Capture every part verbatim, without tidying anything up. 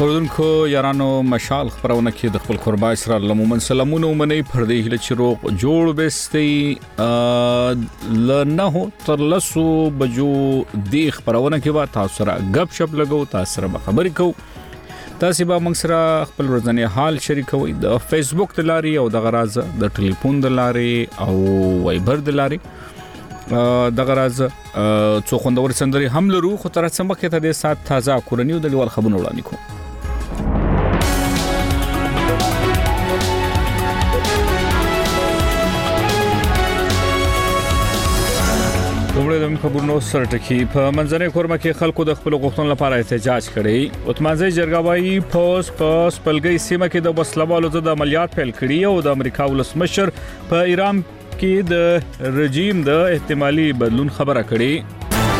اوردونکو یارانو مشال خبرونه کې د خپل قربا اسرار لمومن سلامونه ومني پردي هله چروق جوړ بستي ل نه تر لسو بجو دی خبرونه کې وا تاسو سره غب شپ لګو تاسو سره خبرې کو تاسو به موږ سره خپل ورځنی حال شریکوي د فیسبوک د لاري او د غراز د ټلیفون د لاري او وایبر د لاري د غراز څو خوندور سندري هم لرو خو تر څه مخکې ته د سات تازه کورنیو د لیوال خبرونه وړاندې کوم وګړي د خبرونو سره ټکی په منځنۍ کورما کې خلکو د خپل غوښتنو لپاره احتجاج کړي اتمانځي جرګاوي پوس پوس پلګي سیمه کې د وسلوالو د عملیات پیل کړي او د امریکا ولسمشر په ایران کې د رژیم د احتمالي بدلون خبره کړي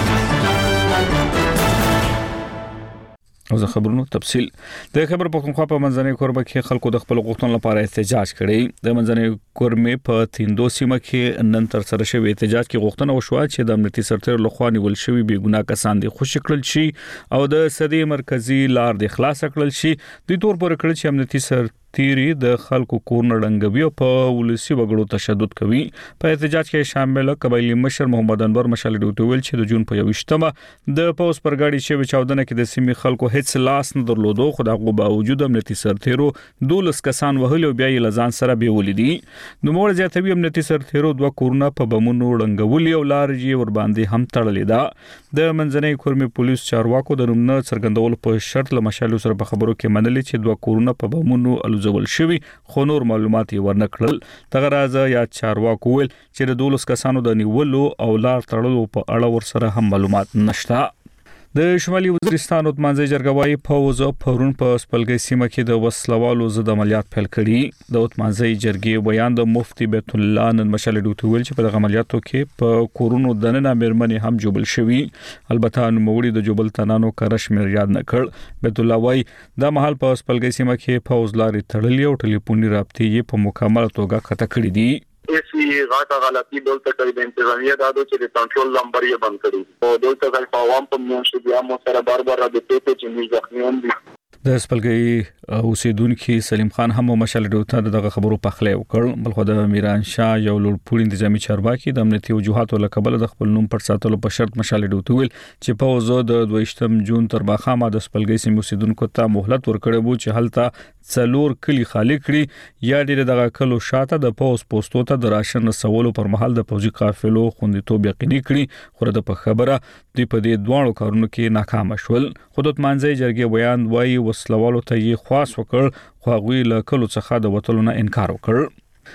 او زه خبرونو تفصيل د خبر پختونخوا په منځنۍ کوربه کې خلکو د خپل غوښتنو لپاره احتجاج کړي د منځنۍ کورمې په تیندو سیمه کې نن تر سره شوی احتجاج کې غوښتنه وشوه چې د امنیتي سرتیر لخوا نیول شوی بې ګناه کسان د خوشی کړل شي او د سدي مرکزی لار د خلاص کړل شي د تور پر کړل چې امنیتي سر تیری د خلکو کورن رنګوي او په ولسی وګړو تشدد کوي په احتجاج کې شامل قبایلی مشر محمد انور مشال ډوټول چې د جون په یوشتمه د پوس پرګاړي شوی چاودنه کې د سیمې خلکو هیڅ لاس نه درلودو خو دغه باوجود امنیتي سرتیرو دولس کسان وهل او بیا یې لزان سره به ولیدي نو مور زیاتوي امنیتي سرتیرو دوه کورونه په بمونو رنګولي او لارجی ور باندې هم تړلې ده د منځنۍ کورمې پولیس چارواکو د نوم نه څرګندول په شرط له مشال سره په خبرو کې منلي چې دوه کورونه په بمونو زول شوی خو نور معلومات ورنکړل دغه راز یا چارواکو ویل چې د دولس کسانو د نیولو او لار تړلو په اړه ور سره هم معلومات نشته د شمالي وزیرستان اتمانځي جرګاوي فوز پرون په سپلګي سیمه کې د وسلوالو ضد عملیات پیل کړي د اتمانځي جرګې بیان د مفتي بیت الله نن مشال ډوټول چې په دغه عملیاتو کې په کورونو دننه مرمنې هم جوبل شوی البته نوموړي د جوبل تنانو کرش مر یاد نکړ بیت الله وايي د محل په سپلګي سیمه کې فوز لاري تړلې او ټلیفوني رابطې په مکمل توګه خطا کړې دي ایسی غاټه غلطی دولته کوي د انتظامیه دادو چې د کنټرول نمبر یې بند کړی او دولته ځل په عوام په میاشت بیا مو سره بار بار د ټیټه چې موږ ځخمیون دي د سپلګي اوسیدونکو سلیم خان هم مشال ډوټه دغه خبرو په خله وکړ بلخو د میران شاه یو لوړپوړ انتظامی چارواکي د امنیتي وجوهاتو لکبل د خپل نوم پر ساتلو په شرط مشال ډوټه ویل چې په وزو د دویشتم جون تر باخامه د سپلګي سیمو اوسیدونکو ته مهلت ورکړی وو چې هلته څلور کلی خالی کړي یا ډېر دغه کلو شاته د پوس پوسټو ته د راشن رسولو پر مهال د پوځي قافلو خوندیتوب یقیني کړي خو د په خبره دوی په دې دوه کارونو کې ناکام شول خودت مانځي جرګې بیان وایي وسلوالو ته یې خاص وکړ خو غوی له کلو څخه د وټلو نه انکار وکړ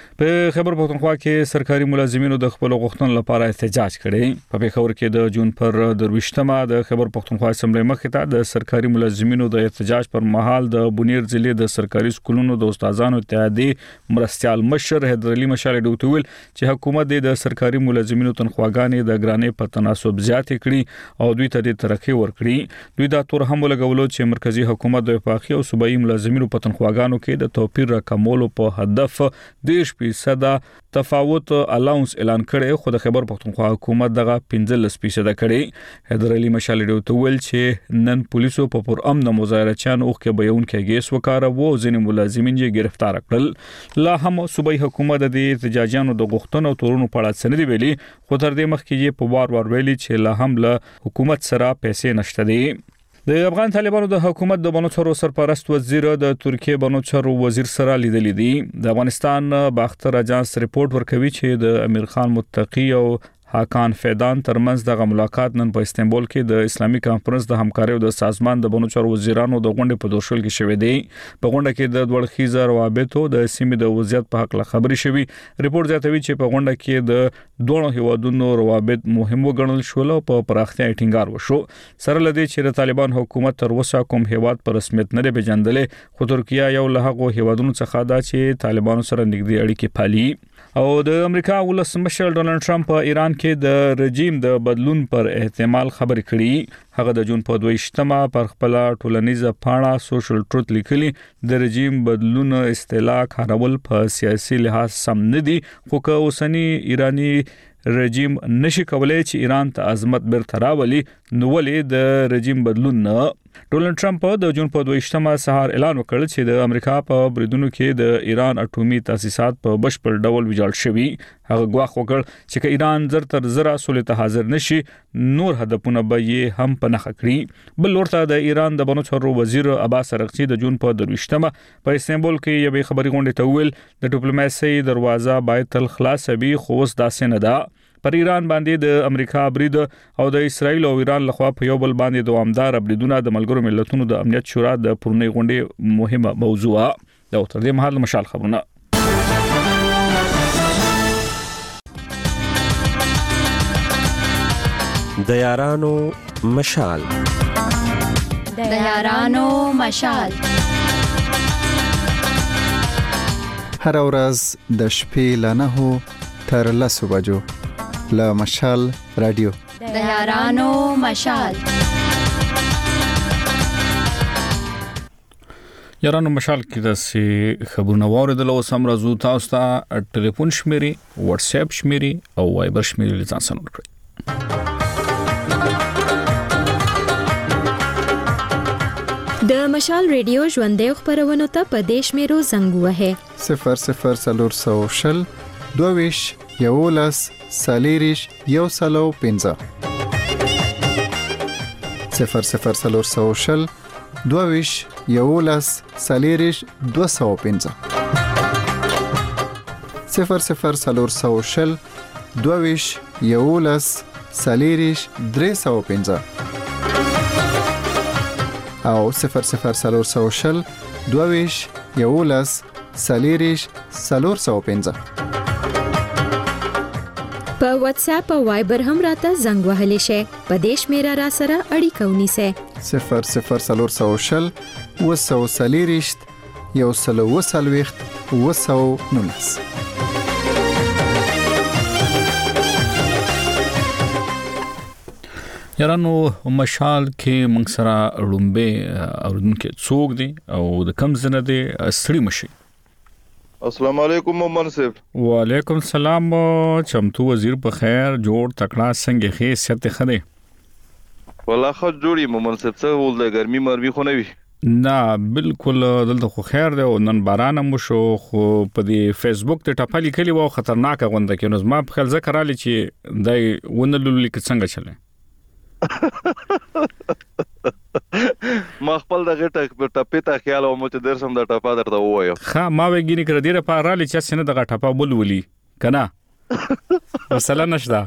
په خبر پختونخوا کې سرکاري ملازمینو د خپل غوښتنو لپاره احتجاج کړي په پیښور کې د جون پر درويشتمه د خبر پختونخوا اسمبلی مخې ته د سرکاري ملازمینو د احتجاج پر مهال د بونیر ضلع د سرکاري سکولونو د استادانو اتحادیه مرستيال مشر حیدر علي مشال ډوټول چې حکومت د سرکاري ملازمینو تنخواګانې د ګرانې په تناسب زیات کړي او دوی ته د ترقی ورکړي دوی دا تور هم لګولو چې مرکزی حکومت د وفاقي او صوبایي ملازمینو په تنخواګانو کې د توپیر راکمولو په هدف د فیصد تفاوت الاونس اعلان کړي خو د خبر پختونخوا حکومت دغه پنځلس فیصد کړي حیدر علي مشال ډوټول چې نن پولیسو په پر امن مظاهره چان اوخ کې بیان کې ګیس وکړه وو ځینې ملازمین یې گرفتار کړل لا هم صوبایي حکومت د احتجاجانو د غوښتنو تورونو په اړه سندې ویلي خو تر دې مخکې یې په وار وار ویلي چې لا هم له حکومت سره پیسې نشته دي د افغان طالبانو د حکومت د بنو چارو سرپرست وزیر د ترکیه بنو چارو وزیر سره لیدل دي د افغانستان باختر اجانس ریپورت ورکوي چې د امیر خان متقی او حاکان فیدان ترمنځ دغه ملاقات نن په استنبول کې د اسلامي کانفرنس د همکارۍ او د سازمان د بنو چارو وزیرانو د غونډې په دوشل کې شوې دي په غونډه کې د دوړخیزه روابطو د سیمې د وضعیت په حق خبرې شوې ریپورت زیاتوي چې په غونډه کې د دوه هیوادونو روابط مهم وګڼل شول او په پراختیا ټینګار وشو سره لدی چې د طالبان حکومت تر اوسه کوم هیواد پر رسمیت نه پیژندلې خو ترکیه یو له هغو هیوادونو څخه ده چې طالبانو سره نږدې اړیکې پالي او د امریکا ولسمشر ډونالد ټرمپ په ایران کې د رژیم د بدلون پر احتمال خبرې کړي هغه د جون په دویشتمه پر خپل ټولنیزه پاڼه سوشل ټروت لیکلي د رژیم بدلون اصطلاح کارول په سیاسي لحاظ سم نه دي خو که اوسنی ایرانی رژیم نشي کولای چې ایران ته عظمت برته راولي نو ولې د رژیم بدلون نه. ډونالد ټرمپ د جون په دویشتمه سهار اعلان وکړ چې د امریکا په بریدونو کې د ایران اټومي تاسیسات په بشپړ ډول ویجاړ شوي. هغه ګواښ وکړ چې که ایران زر تر زره سولې ته حاضر نشي نور هدفونه به یې هم په نښه کړي. بل ورته د ایران د بنو چارو وزیر عباس ارغچی د جون په دویشتمه په استانبول کې یوې خبري غونډې ته ویل د ډیپلوماسي دروازه باید تل خلاصه وي خو اوس داسې نه ده. پر ایران باندې د امریکا برید او د اسرایل او ایران لخوا په یو بل باندې دوامدار بریدونه د ملګرو ملتونو د امنیت شورا د پرونی غونډې مهمه موضوع ده. تر دې مهال مشال خبرونه د یارانو مشال د یارانو مشال هر ورځ د شپې له نهو تر لسو بجو له مشال رادیو د یارانو مشال یارانو مشال کې د سي خبرونه واردل او سم راځو تاسو ته ټلیفون شمیري واتس اپ شمیري او وایبر شمیري لزان سن ورکړئ. د مشال ریډیو ژوندې خبرونه ته په دیش میرو زنګ وهه صفر صفر سلور سو شل دوویش یولس سالیریش یو سلو پنځه صفر صفر سلور سو شل دوویش یولس سالیریش دو سو پنځه صفر صفر سلور سو شل دوویش یولس سالیریش درې سو پنځه او صفر صفر سلور سو شل دوویش یولس سالیریش سلور سو پنځه. په واتس اپ او وایبر هم راته زنګ وهلی شي. په دیش میرا را سره اړیکه ونیسه صفر صفر سلور سو شل وسو سالیریشت یو سلو وسلويخت وسو نونس. یارانو مشال کې موږ سره لومبه اوردونکو څوک دي او د کم زنه دي ستړي مشي. السلام علیکم مومن صاحب. وعلیکم السلام. چمتو وزیر په خیر جوړ تکړه څنګه خې ست خده والله خو جوړی مومن صاحب څه ول د ګرمي مرمي خو نه وي. نه بالکل دلته خو خیر دی او نن باران مو شو خو په دې فیسبوک ته ټاپالي کلی وو خطرناک غونډه کې نو زما په خل ذکر علي چې دای ونلول لیک څنګه چله ما خپل دغه ټاپې ته خیال او مو چې درسم د ټاپا درته وایم. ها ما وګینې کړ ډیره په رالي چې سینه دغه ټاپا بولولي کنه مثلا نشدا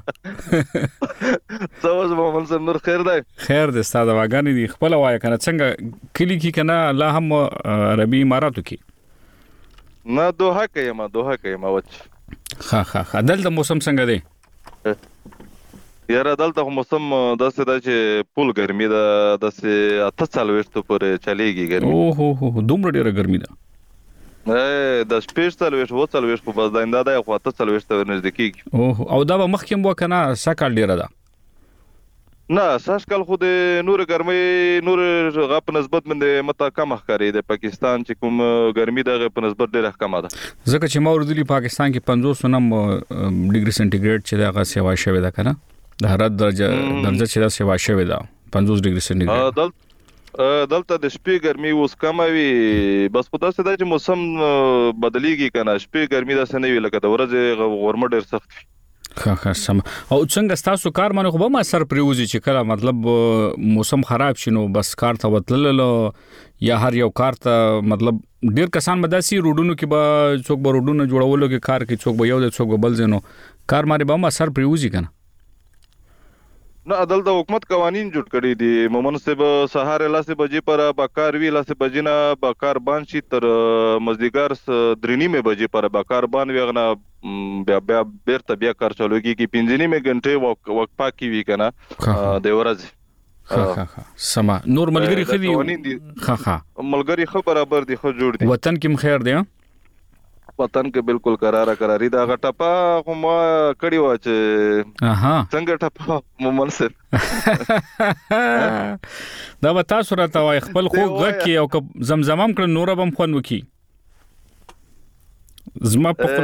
سوز مومن صاحب نور خیر دی. خیر دی ستاسو واګانی دی خپل وای کنه څنګه کلی کی کنه الله هم عربي اماراتو کی نه دوه کې ما دوه کې ما وچ ها ها ها دلته موسم څنګه دی؟ یاره دلته موسم داسې دا چې پول ګرمي ده داسې اته چالويشتو پورې چلےږي ګرمي. او هو هو دومره ډیره ګرمي ده. ا د سپیشل ویش وو چالويش په بس داینده ده خو اته چالويشتو نزدیکی. او او دا به مخکیم وکنه سکل ډیره ده. نه ساشکل خو د نور ګرمي نور غپ نسبت باندې متا کم ښکاری د پاکستان چې کوم ګرمي دغه په نسبت ډیره کم ده. ځکه چې موردلی پاکستان کې پنځوس نم ډیګري سنټیګریډ چې دغه سیوا شوی ده کنه د حرارت درجه درجه چې دا سیوا شوی ده پنځوس ډیګري سنټیګریډ. دل دلته د شپې ګرمي اوس کم وي بس په داسې دا چې موسم بدليږي کنه شپې ګرمي داسې نه وي لکه د ورځې غورمه ډیر سخت وي. ها ها سم. او څنګه تاسو کار باندې خو به ما سر پریوزي چې کله مطلب موسم خراب شینو بس کار ته وتلل یا هر یو کار ته مطلب ډیر کسان مداسي روډونو کې به څوک به روډونو جوړولو کې کار کې څوک به یو د څوک به بل زینو کار باندې به ما سر پریوزي کنه. نه عدل د حکومت قوانين جوړ کړی دي مومن صاحب سهار لاسه بجې پر بکار وی لاسه بجینا بکار بان شي تر مزدیګر درینی مې بجې پر بکار بان ویغنا بیا بیا بیرته بیا کار چلوږي کی پنځنی مې غنټه وقفه کی وی کنه د ورځ ها ها ها سما نور ملګری خدي ها ها ملګری خو برابر دي خو جوړ دي وطن کې خیر دی وطن کې بالکل قرار قراری دا غټپا خو ما کړي و چې اها څنګه ټپا مومن سر دا به تاسو راته وای خپل خو غکی او زمزمم کړ نور بم خون وکي زما په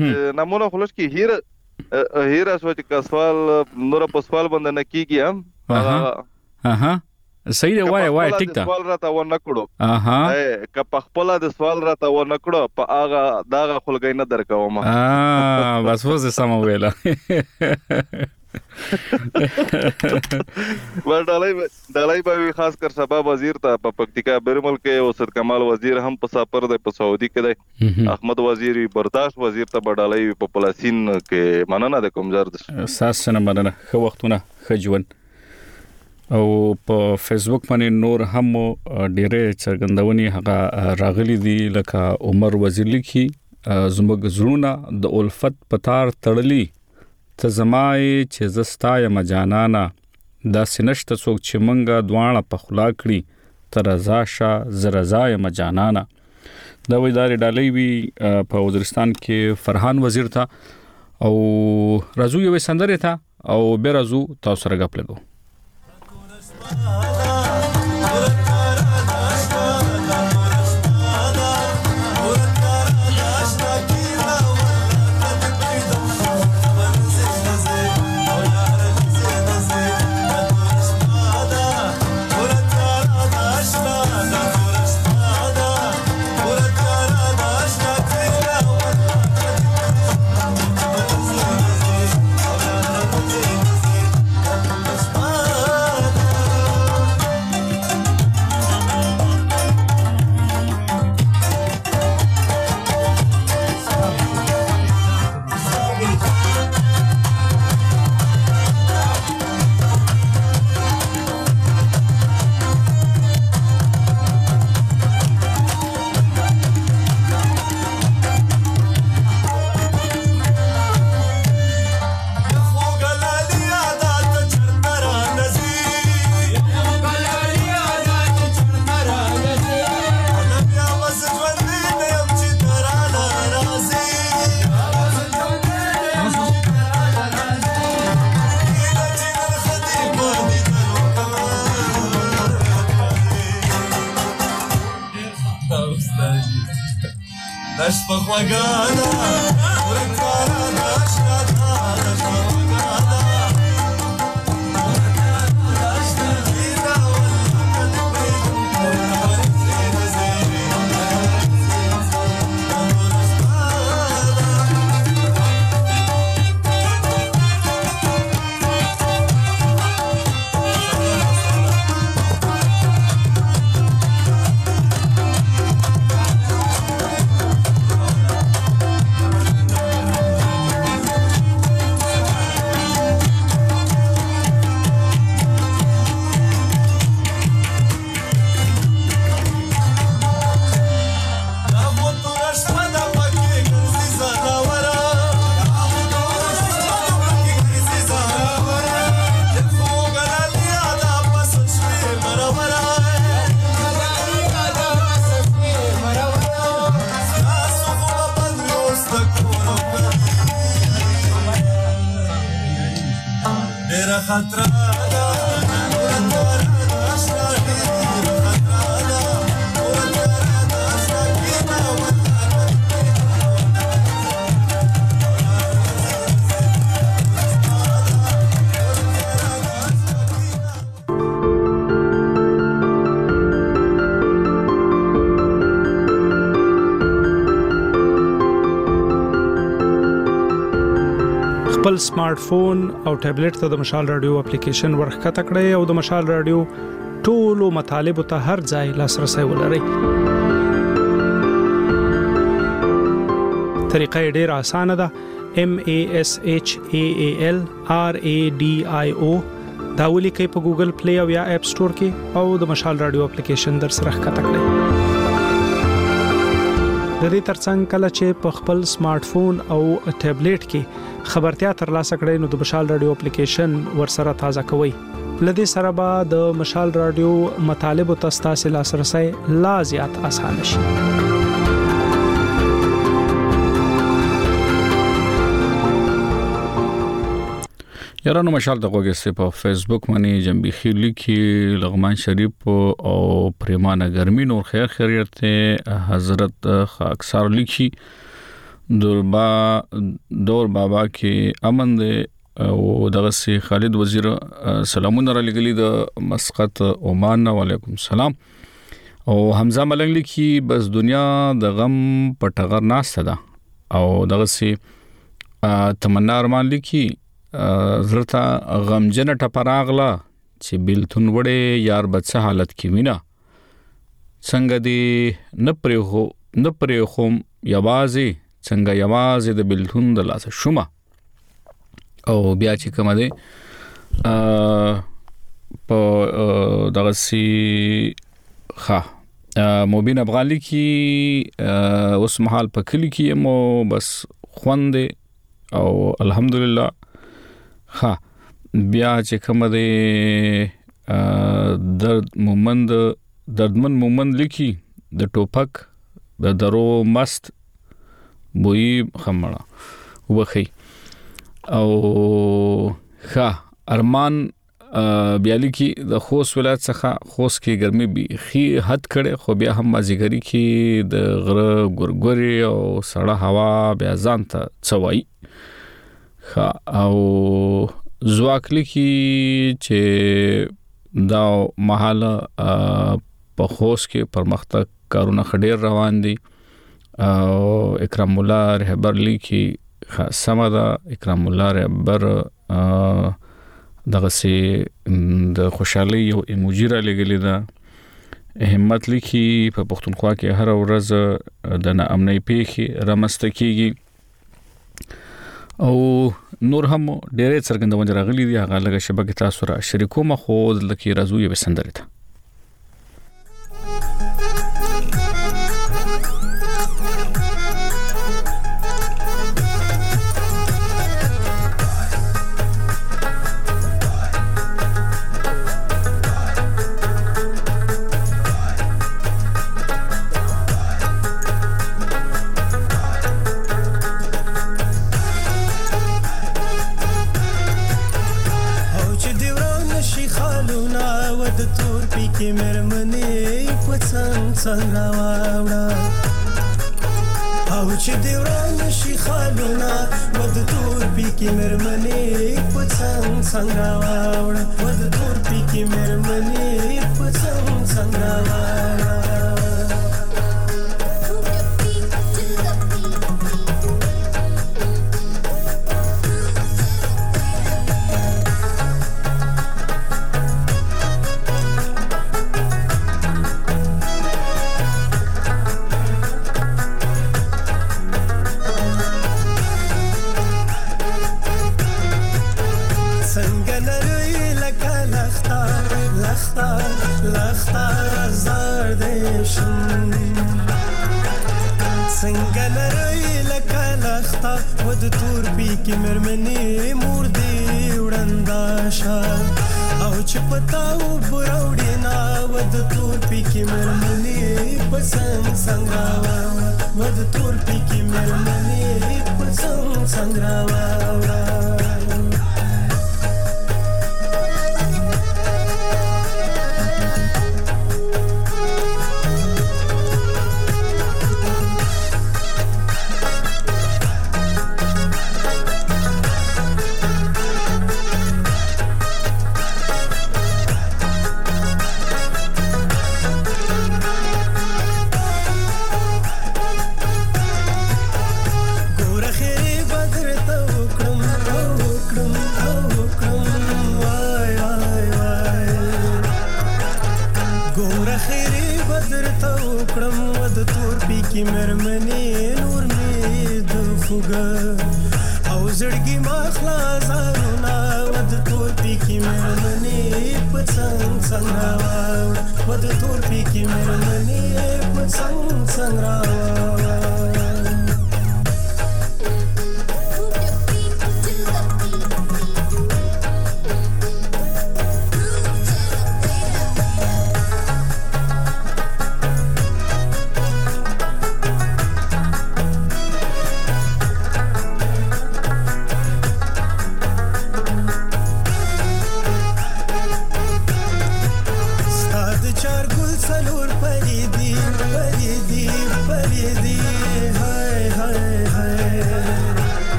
نمونه خلص کې هیر هیر اسو چې کسوال نور په سوال باندې نه کیږي هم اها اها صحیح دی وای وای ټیک تا سوال راته و نکړو اها ک په خپل د سوال راته و نکړو په هغه داغه خلګای نه درکوم اه بس وځه سم ویلا ورډالای دلای به خاص کر سبا وزیر ته په پکتیکا بیرمل کې او صد کمال وزیر هم په سفر د په سعودي کې دی احمد وزیر برداشت وزیر ته بډالای په پلاسین کې مننه د کوم زرد اساس نه مننه خو وختونه خجون او په فیسبوک باندې نور هم ډېرې څرګندونې هغه راغلي دي لکه عمر وزیر لیکي زموږ زړونه د الفت پتار تړلي ته زمای چې زستای مجانانا دا سنشت څوک چې مونږه دوانه په خلا کړی تر رضاشا زرزای مجانانا دا وېداري ډالۍ وی په وزیرستان کې فرحان وزیر تا او رازو یو سندره تا او به رازو تاسو سره غپ لګو خپل سمارټ فون او ټابلیټ ته د مشال رادیو اپلیکیشن ورخکته کړئ او د مشال رادیو ټولو مطالب ته هر ځای لاسرسي ولرئ. طریقه ډیره اسانه ده. M A S H A A L R A D I O دا ولیکئ په ګوګل پلی او یا اپ سٹور کې او د مشال رادیو اپلیکیشن در سره ښکته کړئ. د دې ترڅنګ کله چې په خپل سمارټ فون او ټابلیټ کې خبرتیا ترلاسه کړئ نو د مشال رادیو اپلیکیشن ورسره تازه کوئ. لدې سره به د مشال رادیو مطالب او تاسو لاسرسي لا زیات اسانه شي. یارانو مشال د غوګسته په فیسبوک باندې جنبیخي لیکي لغمان شریف او پریمانه ګرمي نور خیر خیریت حضرت اکثر لیکي دور با دور بابا کې امن دې او دغه سي خالد وزیر سلامونه را لګلی د مسقط عمان. وعلیکم السلام. او حمزه ملنګ لیکي بس دنیا د غم په ټغر ناشته ده. او دغه سي تمنا ارمان لیکي زرتا غمجن ټپراغلا چې بیلتون وړې یار بچ حالت کې وینا څنګه دی نه پرې هو نه پرې خو یوازې څنګه یوازې د بیلتون د لاس شومه. او بیا چې کومه دی په دغه سي ښه مبین افغان لیکي اوس مهال په کلی کې مو بس خوندې او الحمدلله. ښه بیا چې کومه دی درد مومند دردمن مومند لیکي د ټوپک د درو مست بوئی خمړه وخی. او ښه ارمان بیالی کې د خوست ولایت څخه خوست کې ګرمي بيخي حد کړي خو بیا هم مازیګری کې د غره ګورګوري او سړه هوا بیا ځان ته څوي. ښه او زواکلی کې چې دا محاله په خوست کې پرمختګ کارونه خډیر روان دي. او اکرام الله رهبر لیکي سمدا اکرام الله رهبر دغه سي د خوشحالي یو ایموجی را لګلې ده. همت لیکي په پښتونخوا کې هر ورځ د ناامنۍ پیښې رامسته کیږي. او نور هم ډېرې څرګندونه راغلي دي هغه لږه شبکه تاسو را شریکوم خو لکه راځو یو سندره ده. څنګه واوړه او چې دی وران شي خالونه ود تور پی کې مرمنې پڅنګ څنګه واوړه ود تور پی کې مرمنې پڅنګ څنګه واوړه. څنګه لري لکه لخته ود تور پی کې مرمنې مور دی وړندا شه او چې پتاو بروړې نا ود تور پی کې مرمنې پسنګ څنګه ود تور پی کې مرمنې پسنګ څنګه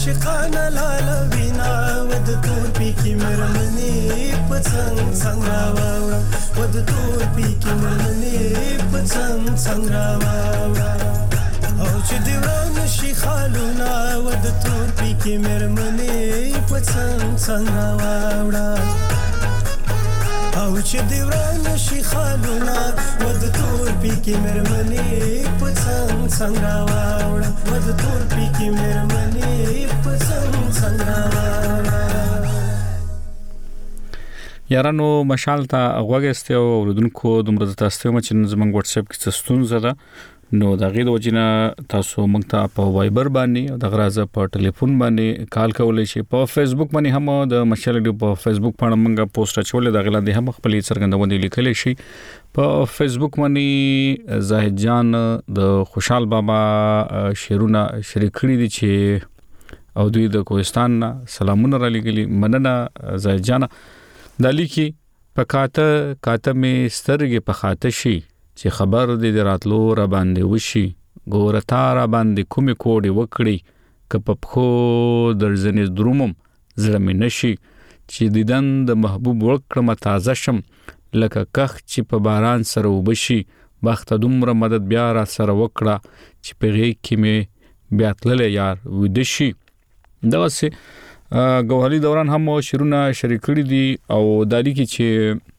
عاشقانه لاله ود تور پی کی مرمنی پڅنګ څنګه واوړه ود تور پی کی مرمنی پڅنګ څنګه واوړه او چې دی وران شي خالونه ود تور پی کی مرمنی پڅنګ څنګه واوړه او چې دی وران شي خالونه ود تور پی کی مرمنی پڅنګ څنګه واوړه ود تور پی کی مرمنی پڅنګ څنګه واوړه یارانو مشال ته غوګسته او ردونکو دومره تاسو ته چې زمنګ واتس اپ کې ستون زده نو دا غي د وجنه تاسو موږ ته په وایبر باندې او د غرازه په ټلیفون باندې کال کولای شي په فیسبوک باندې هم د مشال ډیو په فیسبوک باندې موږ پوسټ اچولې د غلا د هم خپل څرګندونه لیکل شي په فیسبوک باندې زاهد جان د خوشحال بابا شیرونه شریک کړی دي چې او دوی د کوهستان سلامونه را لګلی مننه زاهد جان دالی کی پکاته کاته می سترګې په خاطه شي چې خبر دې دراتلو را باندې وشي ګورتا را باندې کومې کوډي وکړي ک په خو درځنې درومم زړه مې نشي چې دیدن د محبوب وکړم تازه شم لکه کخ چې په باران سره وبشي بخت دومره مدد بیا را سره وکړه چې په غي کې مې بیا تلل یار ودشي دا سه ګوهري دوران هم شیرونه شریک کړی دي او دالی کې چې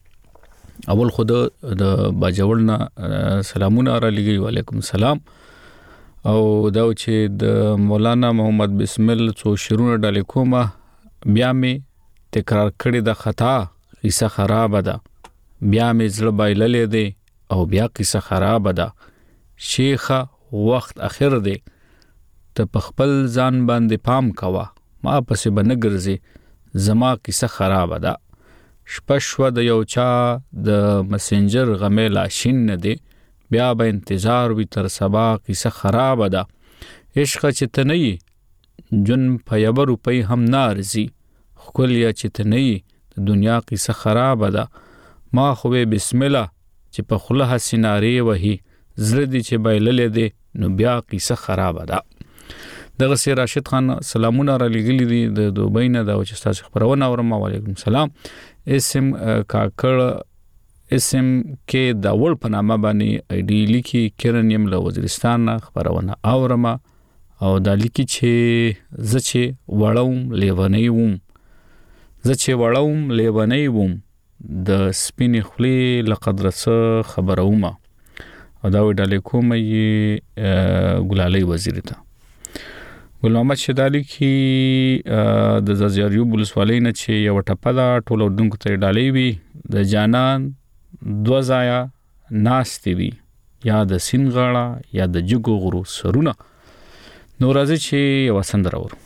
اول خود د باجوړنا سلامونه را لګي وعلیکم السلام او دا چې د مولانا محمد بسمل څو شیرونه ډالې کومه بیا می تکرار کړی د خطا قصه خراب ده بیا می زړه بایللې ده او بیا قصه خراب ده شیخه وخت اخر ده ته په خپل ځان باندې پام کوا ما پسې بنګرځي زما قصه خراب ده شپشو د یو چا د مسنجر غمه لاشین نه دی بیا به انتظار وی تر سبا قصه خراب ده عشق چې تنئی جن په یو روپۍ هم نارزي خپل یا چې تنئی د دنیا قصه خراب ده ما خو بسم الله چې په خله حسیناری وਹੀ زړه دي چې بایللې دي نو بیا قصه خراب ده دغه سي راشد خان سلامونه را لګلې دي د دوبۍ نه دا چې تاسو خبرونه اورم وعلیکم السلام اسم کاکړ اسم کې دا ول په نامه باندې ای ډی لیکي کرنیم له وزیرستان خبرونه اورم او دا لیکي چې زچې وړوم لیونی ووم زچې وړوم لیونی ووم د سپینې خلی لقدرسه خبروم او دا وډالې کومه ګلالي وزیر ته ګل محمد شدالي کی د زازیاریو بولسوالۍ نه چې یو ټپه دا ټولو دونکو ته ډالې وي د جانان دو ځایا ناستې وي یا د سینغاړه یا د جګو غرو سرونه نو راځي چې یو سندره ورو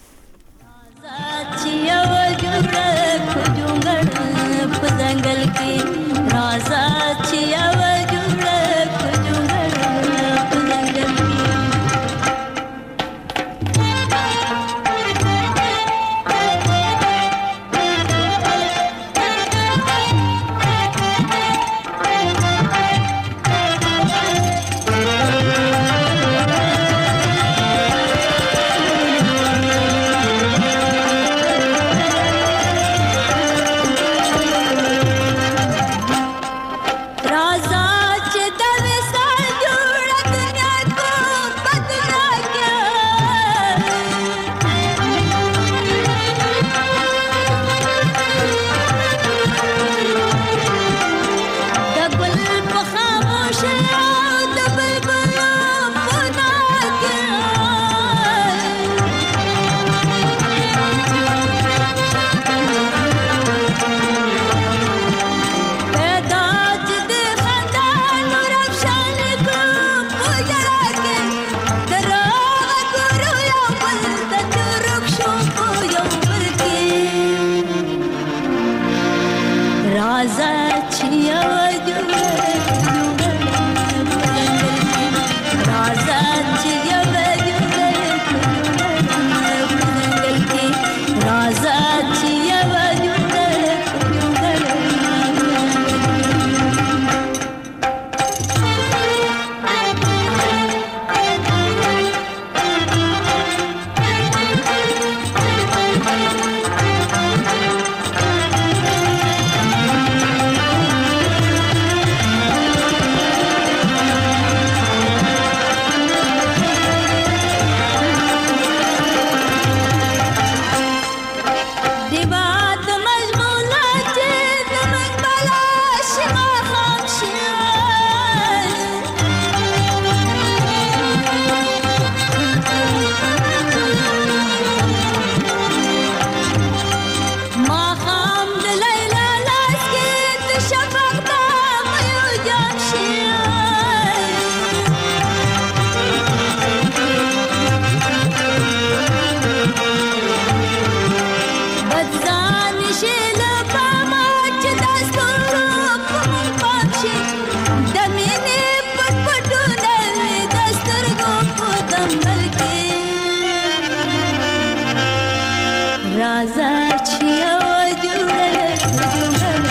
राजा छिया जुड़ल जुड़ल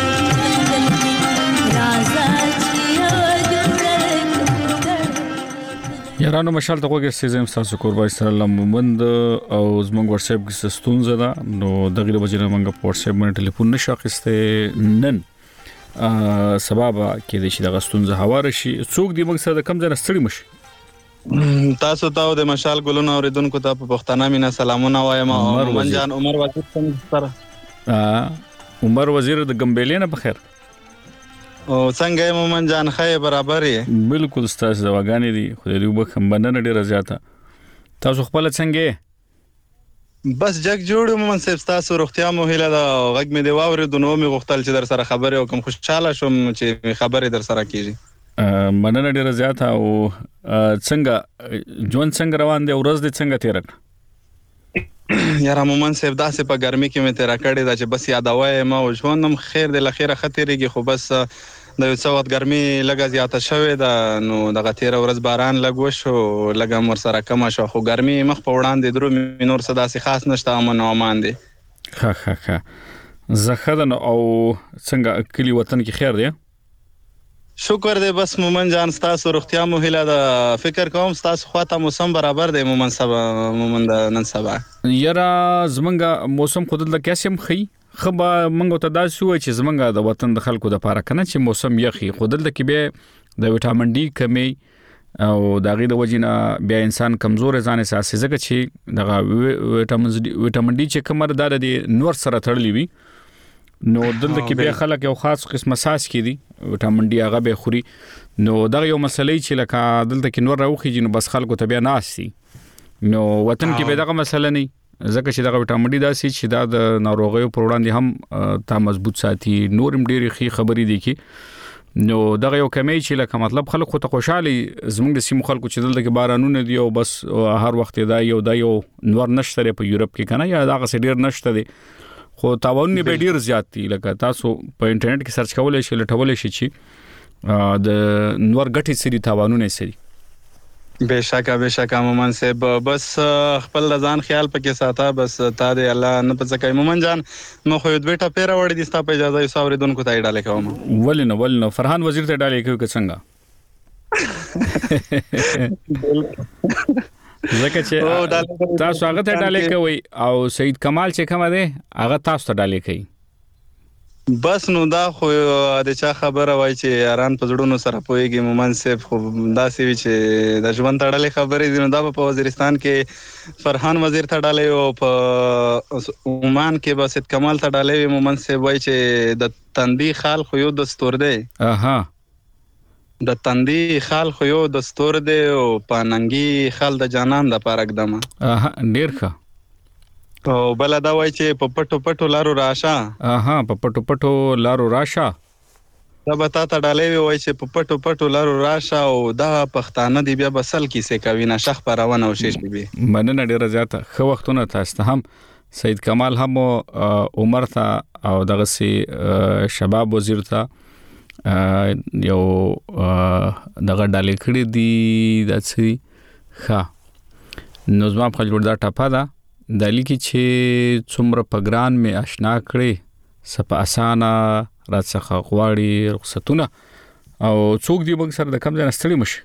राजा छिया जुड़ल یارانو مشال ته وګورئ سیزم تاسو کوربای سره لمومند او زموږ واتس اپ کې ستونزه ده نو دغه وجه موږ په واتس اپ باندې ټلیفون نشو اخیسته نن سبب کې د شي د ستونزه هواره شي څوک دی موږ سره کم ځای ستړي مشي تاسو ته د مشال ګلونو اوریدونکو ته په پښتنه مینا سلامونه وایم عمر جان عمر وزیر سره عمر وزیر د ګمبېلې نه بخیر او څنګه مومن جان خې برابر یې بالکل ستاسو دواګانې دي خو دې وبخم بننه ډیره زیاته تاسو خپل څنګه بس جګ جوړ مومن صاحب تاسو روغتیا مو هیله دا غږ مې دی واورې د نو مې غوښتل چې در سره خبرې وکم خوشاله شوم چې خبرې در سره کیږي مننه ډیره زیاته او څنګه جون څنګه روان دی ورځ دې څنګه تیر کړ یاره مومن صاحب داسې په ګرمي کې مې تیر کړې دا چې بس یادوي ما او ژوندم خیر د لخيره خطرېږي خو بس د یو څو وخت ګرمي لګه زیاته شوې ده نو دغه تیر ورځ باران لګ وشو لګه مر سره کم شو خو ګرمي مخ په وړاندې درو نور صدا سي خاص نشته امن او امان دي ها ها ها زخدن او څنګه کلی وطن کې خیر دی شکر دې بس مومن جان تاسو روغتیا مو هیله دا فکر کوم تاسو خواته موسم برابر دی مومن سبا مومن نن سبا یرا زمنګ موسم خود د کیسم خي خبا منګو ته داسې وای چې زمنګ د وطن د خلکو د پاره کنه چې موسم یخي خود د کې به د وټامین ډي کمی او د غیر وجینا بیا انسان کمزور ځان اساسي ځکه چې د وټامین ډي چې کمر دار دي نور سره تړلی وي نو دلته کې به خلک یو خاص قسم اساس کې دي وټامین ډي هغه به خوري نو دا یو مسلې چې لکه دلته کې نور راوخی جن بس خلکو ته بیا ناسي نو وطن کې به دغه مسله نه ځکه چې دغه وټامین ډي داسي چې دا د ناروغیو پر وړاندې هم تا مضبوط ساتي نورم ډېری خي خبرې دي کې نو دغه یو کمی چې لکه مطلب خلک خو ته خوشاله زموږ د سیمو خلکو چې دلته کې بارانونه دی او بس هر وخت دا یو دا یو نور نشته په یورپ کې کنه یا دغه ډېر نشته دی خو تاوان نه به ډیر زیات دي لکه تاسو په انټرنیټ کې سرچ کولای شئ لټولای شئ چې د نور غټي سری تاوانونه سری بهشکه بهشکه مومن صاحب بس خپل ځان خیال پکې ساته بس تا دې الله نه پڅکای مومن جان نو خو دوی ټا پیرا وړي دي ستا په اجازه یو ساوري دونکو ته ډاله کوم ولنه ولنه فرحان وزیر ته ډاله کوي څنګه زکه چې تاسو هغه ته ډالې کوي او سید کمال چې کوم دی هغه تاسو ته ډالې کوي بس نو دا خو د چا خبره وای چې یاران په جوړونو سره پويږي مومن صاحب خو دا سی چې د ژوند تړلې خبرې دي نو دا په وزیرستان کې فرحان وزیر ته ډالې او په عمان کې به سید کمال ته ډالې مومن صاحب وای چې د تندي خال خو یو دستور دی اها د تندي خال خو یو دستور دی او پاننګي خال د جانان د پارک دمه اها ډیر ښه او بل دا وای چې په پټو پټو لارو راشه اها په پټو پټو لارو راشه دا به تا ته ډالې وای چې په پټو پټو لارو راشه او دا پښتانه دی بیا بسل کیسه کوي نه شخ پر روان او شیش بي مننه ډیره زیاته خو وختونه تاسو هم سید کمال هم عمر ته او دغه سي شباب وزیر ته یو دغه ډالې کړې دي داسې ښه نو زما په جوړ دا ټاپا ده د لیکي چې څومره پګران می آشنا کړې سپ اسانه راڅخه غواړي رخصتونه او څوک دی موږ سره د کم ځای ستړي مشي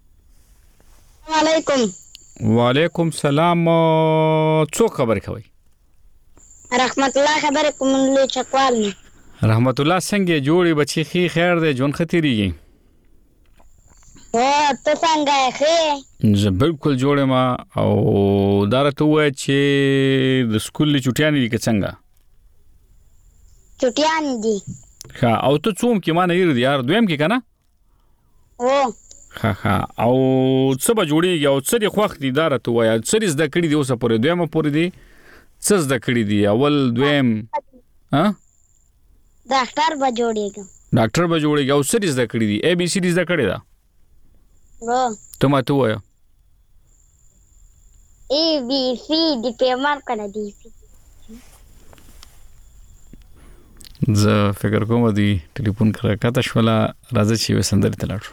وعلیکم وعلیکم سلام څوک خبر کوي رحمت الله خبر کوم له چکوال رحمت الله څنګه جوړي بچي خي خیر دې جون خطرېږي او ته څنګه ښه زه بالکل جوړه ما او دارته وای چې د سکول چټیان دي که څنګه چټیان دي ها او ته څوم کې ما نه یې یار دویم کې کنه او ها ها او څه به جوړیږي او څه دي خوښ دي دارته وای څه زده کړی دی اوسه پورې دویمه پورې دی څه زده کړی دی اول دویم ها ډاکټر به جوړیږي ډاکټر به جوړیږي او څه زده کړی دی اے بی سی ډی زده کړی دا و ته ماته وای اے بی سی دی په مار کنه دی زه فکر کوم دی ټلیفون کړه کاته شولا راځي چې وسندر تلاړو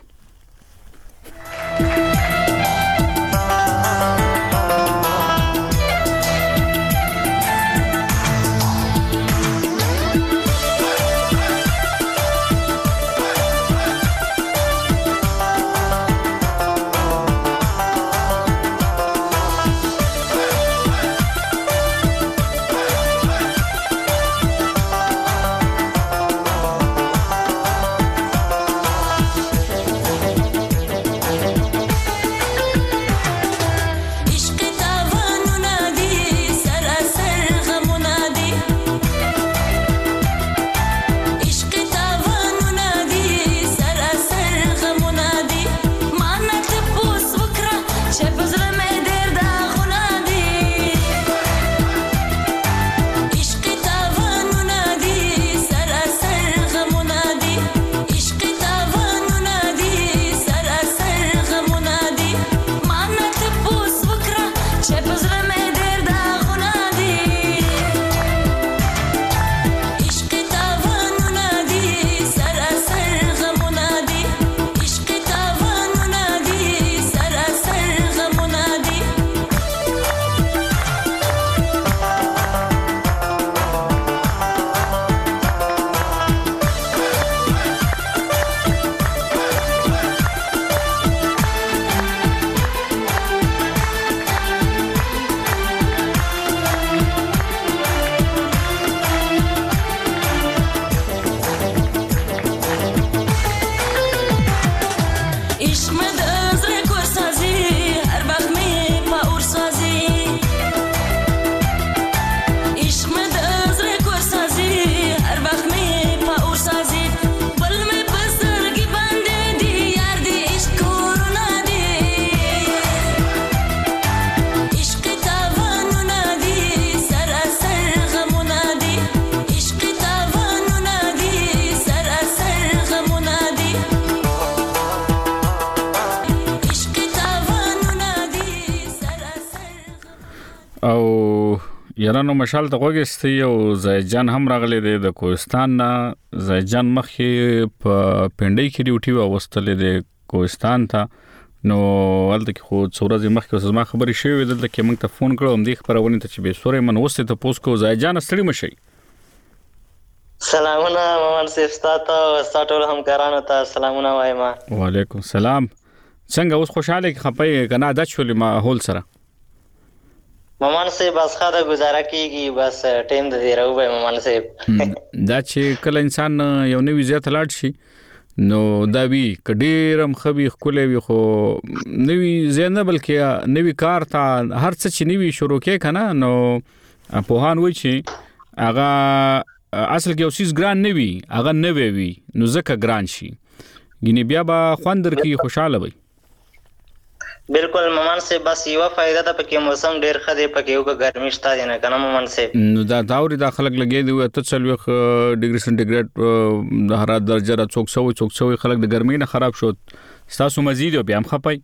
یارانو مشال ته وګستي او زیجان هم راغلي د کوهستان نه. زیجان مخې په پندای کې ډیوټي واوستلې د کوهستان ته. نو ولته کې خو څورځي مخکې اوس ما خبرې شوې دلته کې موږ ته فون کړو هم دې خبرونه ته چې به سورې من وسته ته پوس کو زیجان ستړي مشي. سلامونه مامان صاحب ستاسو او ستاسو همکارانو ته سلامونه وایم. وعلیکم السلام. څنګه اوس خوشاله کې خپای کنه عادت شولې ما هول سره مامان صاحب بس خاطر گزاره کیږي بس ټیم د دی راوې مامان صاحب. دا چې کله انسان یو نوې زیات لاړ شي نو دا وی کډیرم خبي خولې وي خو نوې زینه بلکې نوې کار ته هر څه چې نوې شروع کې کنه نو په هان وای چې هغه اصل کې اوسې ګران نه وي هغه نه وي نو ځکه ګران شي ګینه بیا به خوندر کې خوشاله وي. بالکل مامان صاحب بس یو فائدہ ده پکې موسم ډیر خدي پکې یو ګرمي شته دی نه کنه مامان صاحب. نو دا داوري د خلک لګي دی ته څلوي ډیګري سنټیګریډ د حرارت درجه را څوک سوي څوک سوي خلک د ګرمۍ نه خراب شو تاسو مزید بیا هم خپای.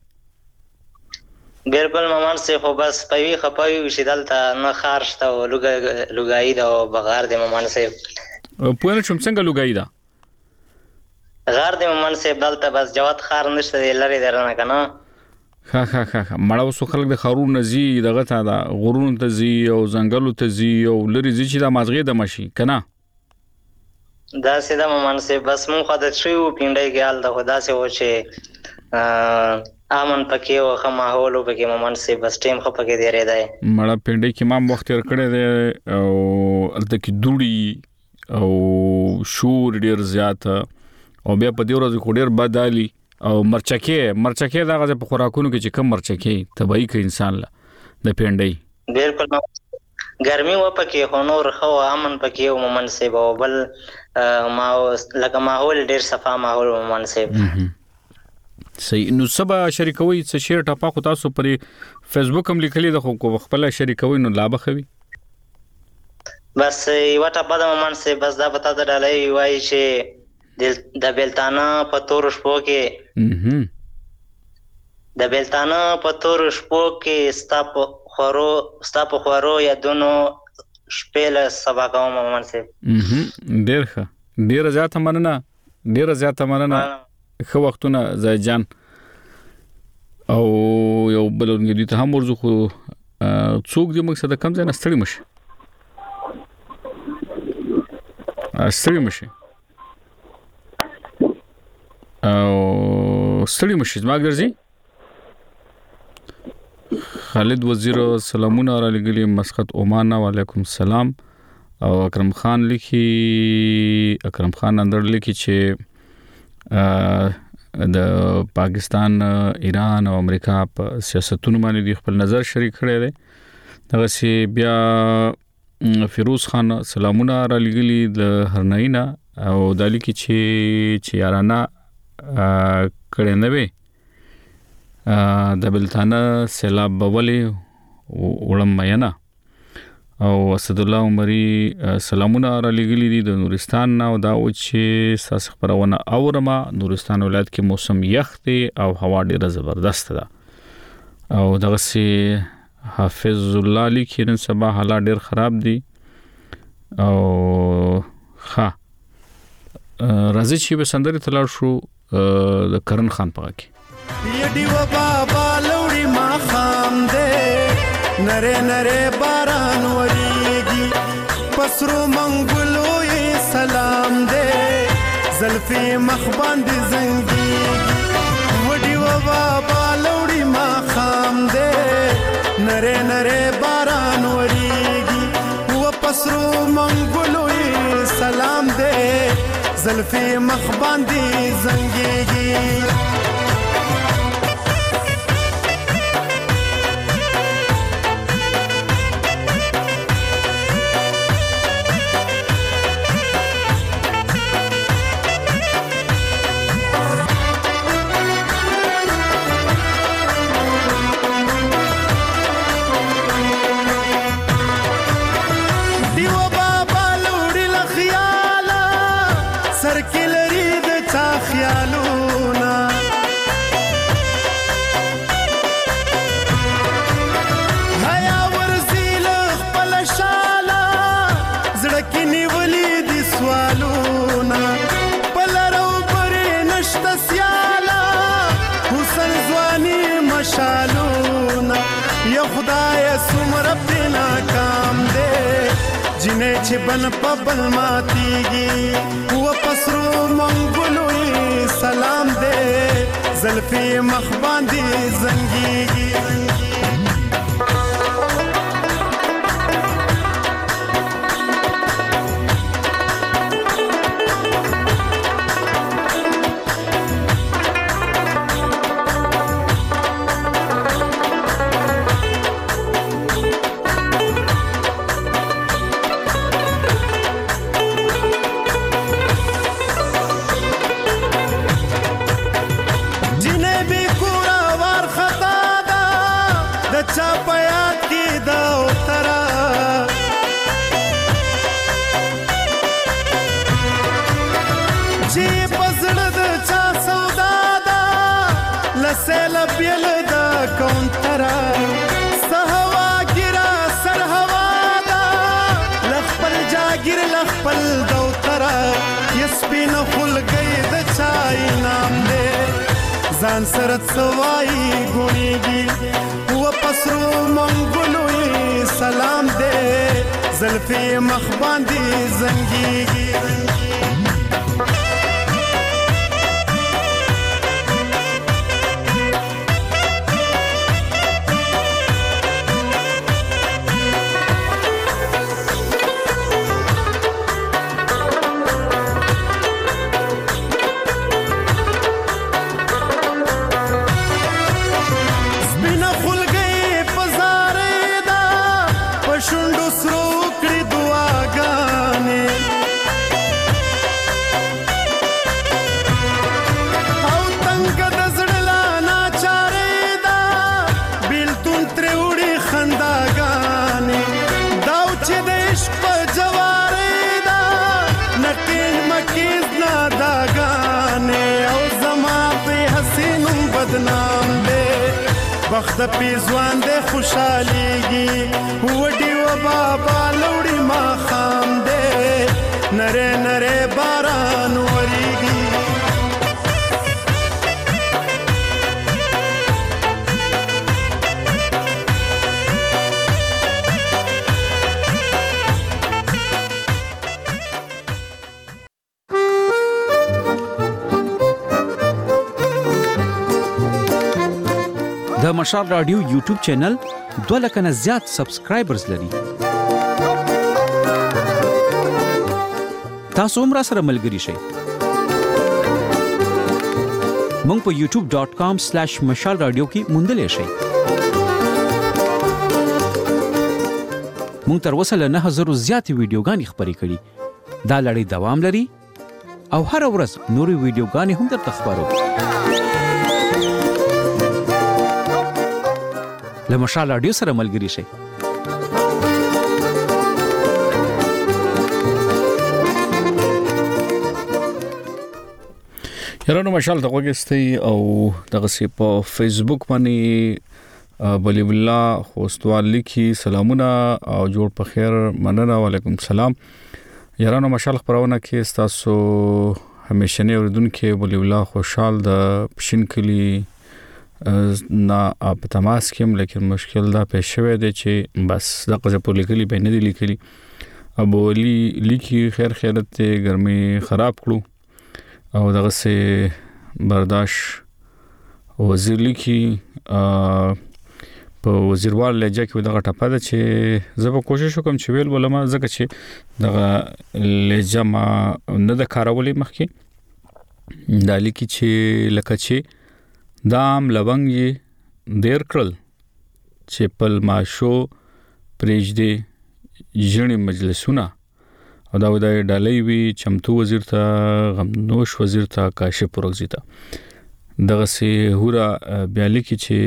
بالکل مامان صاحب بس پوي خپای وشیدل ته نه خارشته او لوګ لوګای دا بغار دی مامان صاحب. په کوم څنګه لوګای دا غار دی مامان صاحب دلته بس جوات خار نشته لري درنه کنه. ها ها ها مړه وسو خلک د خارون نزي دغه ته دا غرون ته زی او زنګلو ته زی او لري زی چې د مازغې د مشي کنه. دا سیده مامان صاحب بس مون خو د شیو پینډای ګال د خدا سه و چې امن پکې او خه ماحول پکې مامان صاحب بس ټیم خو پکې دی ری دی مړه پینډای کې ما وخت تر کړه دی او الته کې دوړي او شور ډیر زیات او بیا په دې ورځ کو ډیر بدالي او مرچکه مرچکه دا غزه په خوراکونو کې چې کم مرچکه تبعی ک انسان لا د پیندای. بالکل ګرمي و پکې خو نور خو امن پکې او ممن صاحب او بل ما لکه ماحول ډیر صفا ماحول ممن صاحب. صحیح. نو سبا شریکوي څه شیر ټاپا خو تاسو پر فیسبوک هم لیکلي د خو خپل شریکوي نو لا بخوي بس یو ټاپا د ممن صاحب بس دا پتا ته ډالای وای چې د بیلتانه په تور شپو کې د بیلتانه په تور شپو کې ستاپ خورو ستاپ خورو یا دونو شپېل سبا کوم مامان صاحب. ډیر ښه ډیر زیاته مننه ډیر زیاته مننه خو وختونه زیجان او یو بلونګ دي ته هم ورزو خو څوک دې مقصد کم ځای نه ستړي مشه ستړي مشه او ستړي مشه زما ګرځي. خالد وزیر سلامونه را لګلی مسقط عمان. وعلیکم السلام. او اکرم خان لیکي اکرم خان اندر لیکي چې د پاکستان ایران او امریکا په سیاستونو باندې د خپل نظر شریک کړي دي. دغه سی بیا فیروز خان سلامونه را لګلی د هرناینا او د لیکي چې چې یارانه کړه نه وي د بلتانه سیلاب بولي وړم مینا او اسد الله عمري سلامونه را لګلی دي د نورستان نه او دا و چې ساس خبرونه اورما نورستان ولایت کې موسم یخ دی او هوا ډیره زبردست ده او دغه سي حافظ الله لیکي نن سبا حالات ډیر خراب دي او ها راځي چې به سندري تلل شو د کرن خان پاګه کې یډي و بابا لوري ما خام دې نره نره باران وريږي پسرو منګلو یې سلام دې زلفي مخ باندې زنګي وډي و بابا لوري ما خام دې نره نره باران وريږي و پسرو منګلو یې سلام دې زلفي مخ باندې زنګيږي سر کې لري د چا خیالونه زړه کې نیولې دي سوالونه پلرو پرې نشته سیاله حسن ځواني مشالونه یا خدای څومره پرې ناکام دی جنې چې بن په بل ماتېږي و پسرو منګلو سلام دی زلفې مخ باندې زنګېږي ځان سره څوای ګونیږي و پسرو منګلو سلام دې زلفې مخ باندې زنګېږي وخت په ځوان دې خوشاليږي وډي و بابا لوړي ما خام دې نره نره باران وريږي د مشال رادیو یوټیوب چینل دوه لک نه زیات سبسکرایبرز لري. تاسو هم را سره ملګري شئ. مونږ په یوټیوب ډاٹ کام سلیش مشال رادیو کې موندلې شئ. مونږ تر اوسه له نه هزار زیات ویډیوګانې خپرې کړې. دا لړۍ دوام لري او هر ورځ نورې ویډیوګانې هم درته خبرو. له مشال رادیو سره ملګري شئ. یارانو مشال ته وګستئ او دغه سی په فیسبوک باندې بلی الله خوستوال لیکي سلامونه او جوړ په خیر مننه وعلیکم السلام. یارانو مشال خبرونه کې تاسو همیشنه اوریدونکو بلی الله خوشحال د پښین کلی نه په تماس کې لیکن مشکل دا پېښ شوی دی چې بس دغه ځپو لیکلي به نه دي لیکلي ابو علي لیکي خیر خیرت ته ګرمي خراب کړو او دغه سه برداشت وزیر لیکي په وزیروال لهجه کې دغه ټپه ده چې زه به کوشش وکم چې ویل ولما ځکه چې دغه لهجه ما نه د کارولې مخکې دا لیکي چې لکه چې دام لونګ دیر کړل چې پل ماشو پرېږدي ژړې مجلسونه او دا ودای ډالۍ وی چمتو وزیر ته غمنوش وزیر ته کاشف پروګزی ته دغه سي هورا بیالي کې چې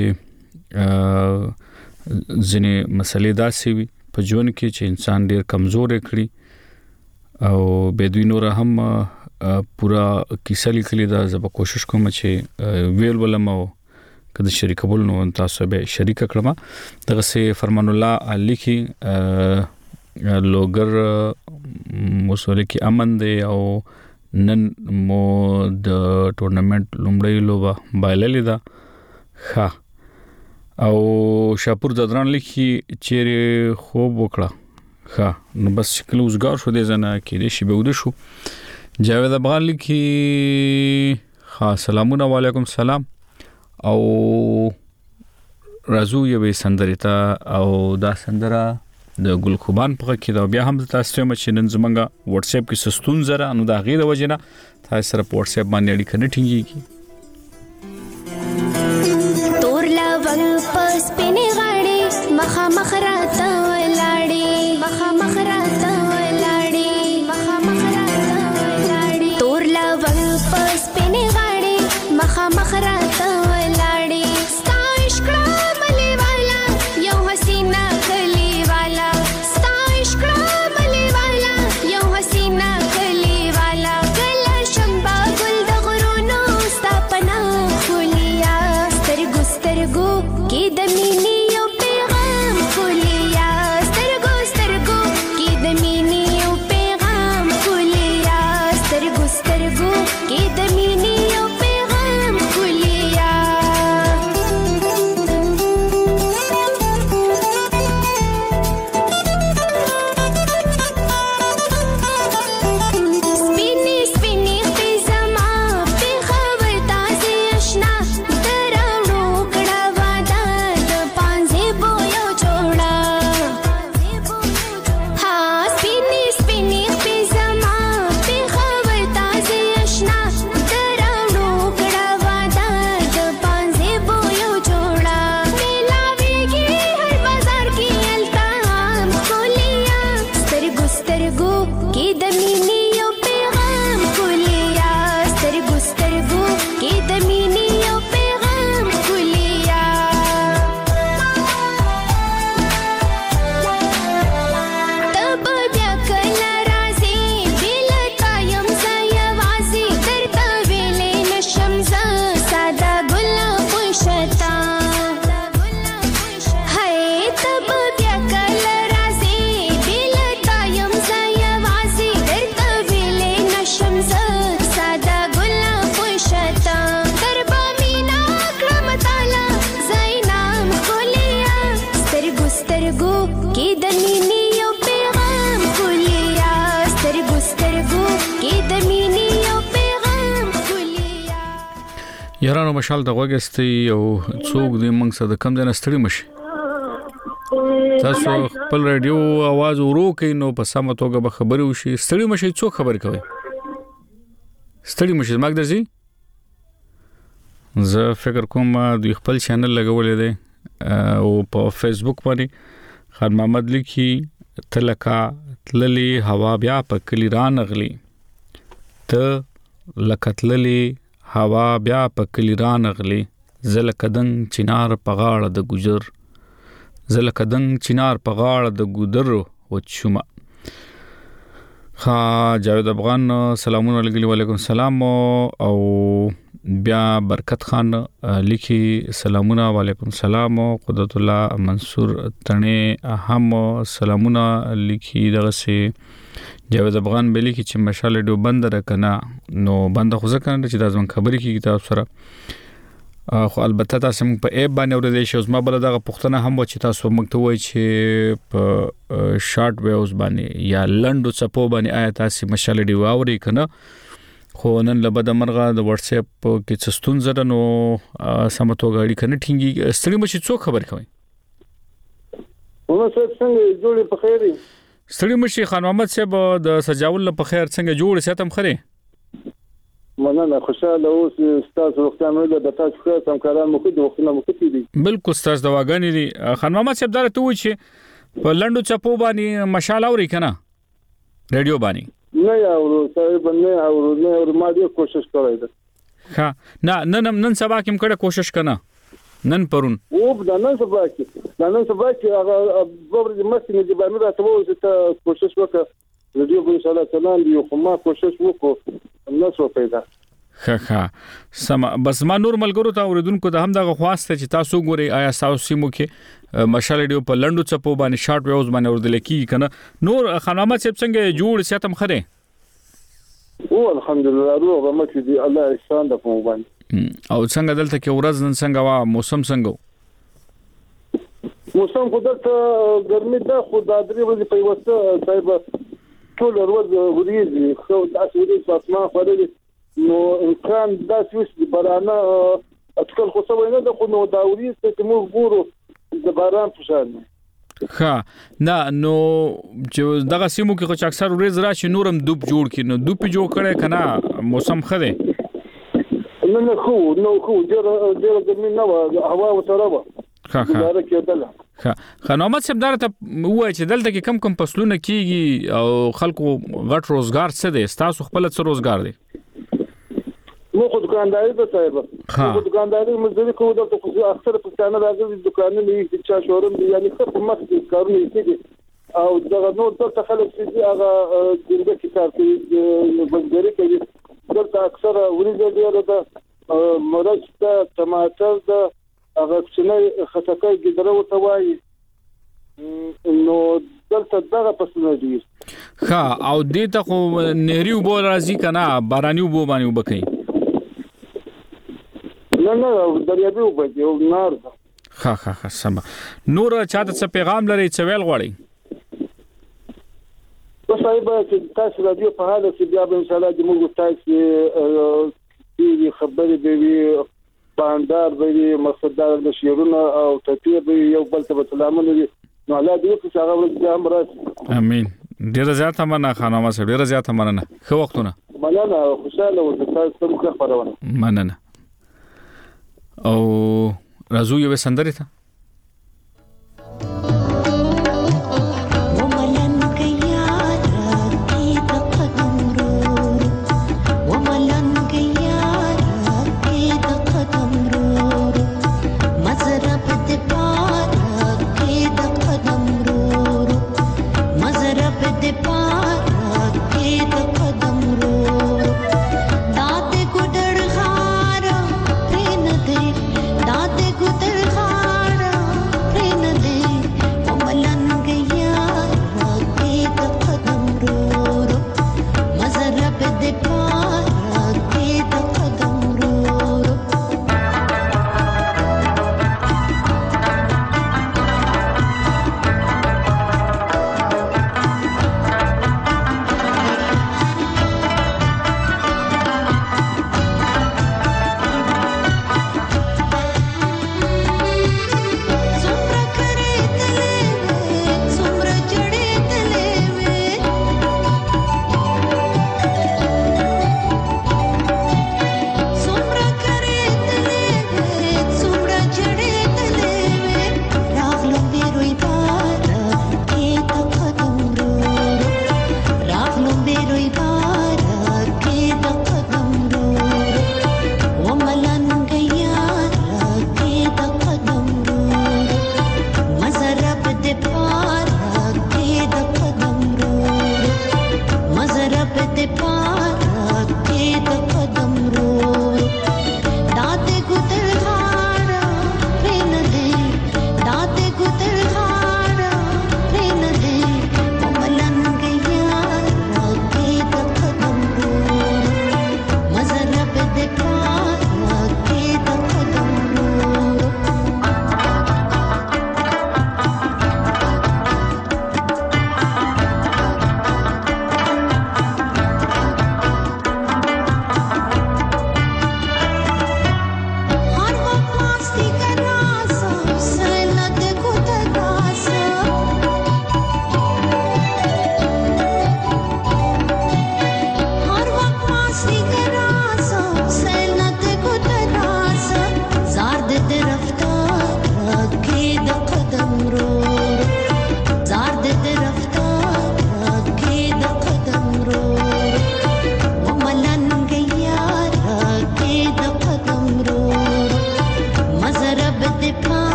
ځنې مسلې داسې وي په ژوند کې چې انسان ډیر کمزور کړي او بدوی نور هم پورا کیسه لیکلې ده. زه به کوشش کوم چې ویل ولم او کله شریکول نو تاسو به شریک کړم. دغه سي فرمان الله علی کی لوګر مسوله کې امن دی او نن مو د ټورنمنت لومړی لوبه بایللې ده ښه او شاپور ددران لیکي چیرې خوب وکړه ښه نو بس شکل اوسګار شو دې زنه کې دې شی به ود شو جاوید افغان لیکي ها سلامونه علیکم سلام او رازو یوې سندرې ته او دا سندره د ګل خوبان په کې دا بیا هم تاسو ته چې نن زمونږه واتس اپ کې سستون زره نو دا غیر وجنه تاسو سره په واتس اپ باندې اړیکه نه ټینګيږي پس پینې غاړې مخه مخ راته ولاړې مخه مخ راته ولاړې مخه مخ راته ولاړې تور لونګ پس پینې غاړې مخه مخ راته ولاړې ستا عشق ملي والا یو حسینا کلی والا ستا عشق ملي والا یو حسینا کلی والا ګل شمبا ګل د غرونو ستا پنا خولیا سترګو سترګو کې د مینې یو پیغام خولیا سترګو سترګو کې د مینې یو پیغام خولیا سترګو سترګو کې د مینې یو پیغام خولیا سپینې سپینې خپې زما پېښور تازه اشنا دراوړو کړه واده د پانځې بویو جوړه ها سپینې سپینې خپې زما پېښور تازه اشنا دراوړو کړه واده د پانځې بویو جوړه میلاویږي هر بازار کې التهام خولیا سترګو سترګو کې د مینې یو پیغام خولیا سترګو سترګو کې د مینې یو پیغام خولیا تب بیا کله راځي بېلتا یم زه یوازې درته ویلې نشم زه ساده ګل خوشتا هی تب بیا کله راځي بېلتا یم زه یوازې درته ویلې نشم زه ساده ګل خوشتا دربه مینا کړم تاله زینام خولیا سترګو سترګو کې د مینې یو پیغام خولیا سترګو سترګو کې د مینې یو پیغام خولیا یارانو مشال د غوګستي او څوک دې موږ سره د کم ځای نه ستړي مشي تاسو خپل رادیو आवाज ورو کین نو په سمه توګه به خبري وشي ستړي مشي څوک خبر کوي ستړي مشي مګ درځي زه فکر کوم د خپل چینل لګولې دی او په فیسبوک باندې خان محمد لیکي تلکا تللی هوا بیا په کلی ران غلی ته لکتللی هوا بیا په کلی ران غلی زل کدن چنار په غاړه د ګجر زل کدن چنار په غاړه د ګودر وچوما ها جاوید افغان سلامونه علیکم سلام او بیا برکت خان لیکي سلامونه علیکم سلام قدرت الله منصور تنه هم سلامونه لیکي دغه سي جاوید افغان به لیکي چې مشال ډو بند راکنه نو بند خو ځکه چې د ځم خبرې کی کتاب سره خو البته تاسو په ایپ باندې ورته شوز ما بل دغه پښتنه هم و چې تاسو موږ ته وای چې په شارټ ویوز باندې یا لندو چپو باندې آیا تاسو مشال ډی واوري کنه خو نن لبد مرغه د واتس اپ کې څستون زره نو سمتو غاړي کنه ټینګي ستړي مشي څوک خبر کوي نو څنګه جوړې په خیري ستړي مشي خان محمد صاحب د سجاول په خیر څنګه جوړ ساتم خره مننه خوشاله اوس تاسو وختانو د تاسو خیر سم کاران مو کوي وختونه مو کوي دي بالکل تاسو دواګانی دي خان محمد صاحب دا ته و چې په لندو چپو باندې مشال اوري کنه ریډیو باندې نه اورو صاحب نه اورو نه اورو ما دې کوشش کړی ده ها نه نن نن سبا کوم کړه کوشش کنه نن پرون او دا نن سبا کې دا نن سبا کې هغه بوبر دې مستي دې باندې راته وو چې کوشش وکړه ریډیو به ان شاء الله چلان دی خو ما کوشش وکړو نو څه پیدا ښه ښه سم بس ما نور ملګرو ته اوریدونکو ته هم دغه خواسته چې تاسو ګوري آیا تاسو سیمو کې مشال ریډیو په لندو چپو باندې شارټ ویوز باندې اوردل کی کنه نور خانامه چې څنګه جوړ ساتم خره او الحمدلله روغ مکه دي الله احسان د کوم باندې او څنګه دلته کې ورځ نن څنګه وا موسم څنګه موسم خو دلته ګرمي ده خو د درې ورځې په واسطه صاحب ټول ورځ وريږي خو تاسو ورې په اسمان خوري نو امکان دا چې بارانه اټکل خو څه ویني د خو نو دا وريږي چې موږ ګورو د باران په شان ښه نه نو چې دغه سیمو کې خو اکثر ورځ راشي نورم دوب جوړ کینو دوب جوړ کړي کنه موسم خره نه نه خو نو خو ډېر ډېر ګرمي نه و هوا وسره و ښه ښه ښه خنومت صاحب دلته وای چې دلته کې کم کم فصلونه کیږي او خلکو غټ روزګار څه دی تاسو خپل څه روزګار دی نو خو دکانداري ده صاحب خو دکانداري مزدوري کوو د خو اکثر پښتانه راځي دکانونه یې چې شورم دي یعنی څه په مخ کې کارونه کوي او دغه نور څه خلک چې هغه دغه کې کار کوي بندري کوي دلته اکثر ورېځ ډیره ده مرچ ده ټماټر ده هغه چې خټکای ګدره وته وایي نو دلته دغه پسنه دي ښه او دې ته خو نهري وبو راځي کنه باراني وبو باندې وبکې نه نه دریابي وبو یو نار ده ښه ښه ښه سم نور چاته څه پیغام لري څه ویل غواړي نو صاحب چې تاسو راډیو په حاله کې بیا به ان شاء الله د موږ تاسو دې خبرې دی باندار به مقصدار د شیرونه او تطبیق به یو بل ته سلامونه دي نو الله دې چې هغه ورته هم راځي امين ډیر زیاته مننه خانمه سره ډیر زیاته مننه خو وختونه مننه خوشاله او تاسو ته مخه خبرونه مننه او راځو یو سندره ته दाते गुदर खार